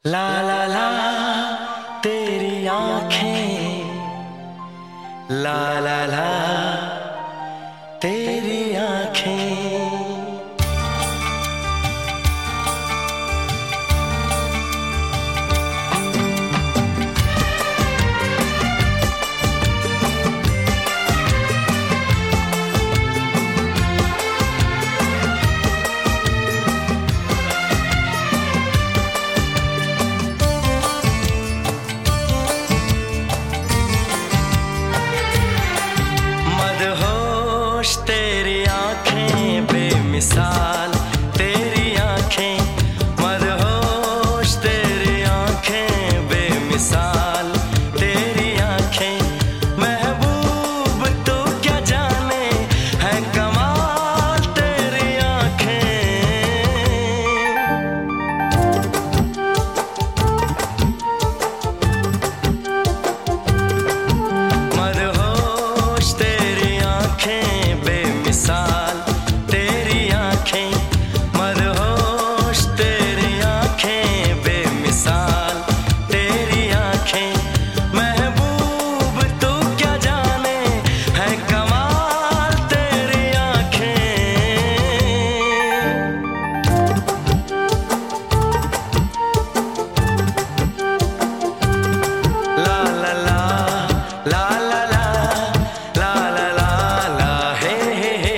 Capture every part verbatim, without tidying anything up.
ला ला ला तेरी आँखें, ला ला ला तेरी आँखें। मदहोश तेरी आँखें बेमिसाल, तेरी आँखें मदहोश तेरी आँखें बेमिसाल, तेरी आँखें महबूब तो क्या जाने है कमाल तेरी आँखें। मदहोश तेरी आँखें बेमिसाल, तेरी आँखें मदहोश तेरी आँखें बेमिसाल, तेरी आँखें महबूब तो क्या जाने है कमाल तेरी आँखें। ला ला ला ला ला ला ला ला ला ला हे हे हे।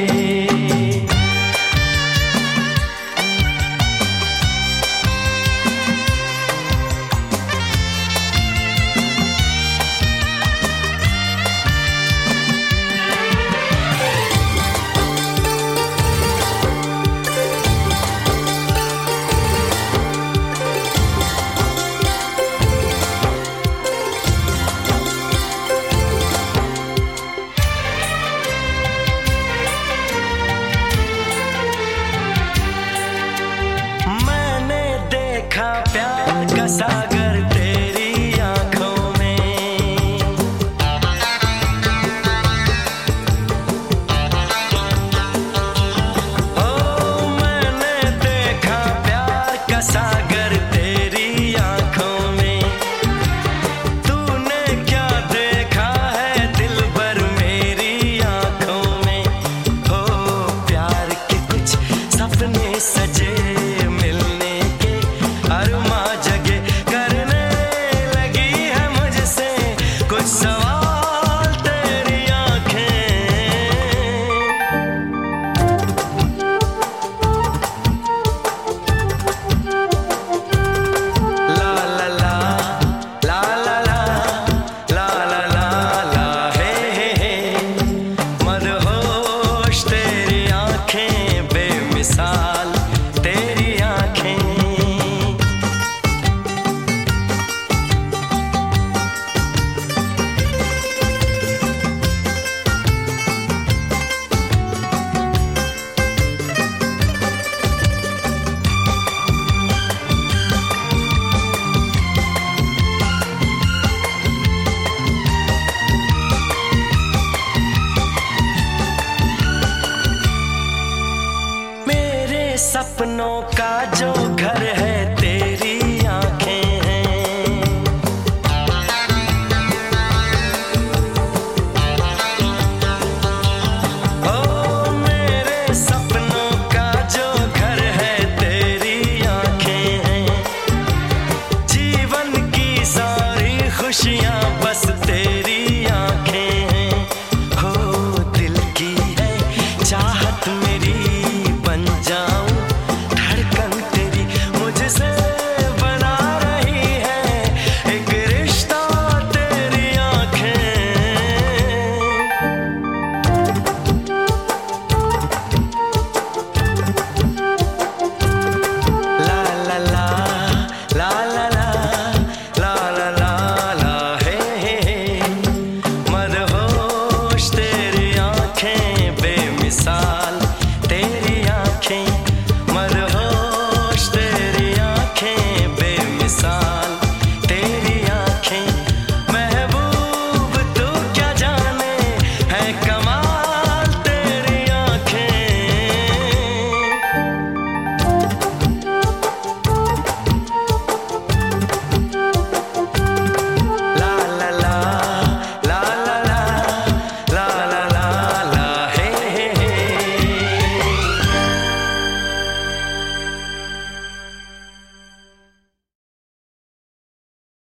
मैंने देखा प्यार का सागर तेरी आंखों में, ओ मैंने देखा प्यार का सागर तेरी आंखों में। तूने क्या देखा है दिलबर मेरी आंखों में, हो प्यार के कुछ सपने सजे मिलने के अरमा जगे, करने लगी है मुझसे कुछ सवाल तेरी आंखें। ला ला ला ला ला ला ला ला ला ला हे हे हे। मदहोश तेरी आंखें बेमिसाल, तेरी आंखें। मेरे सपनों का जो घर है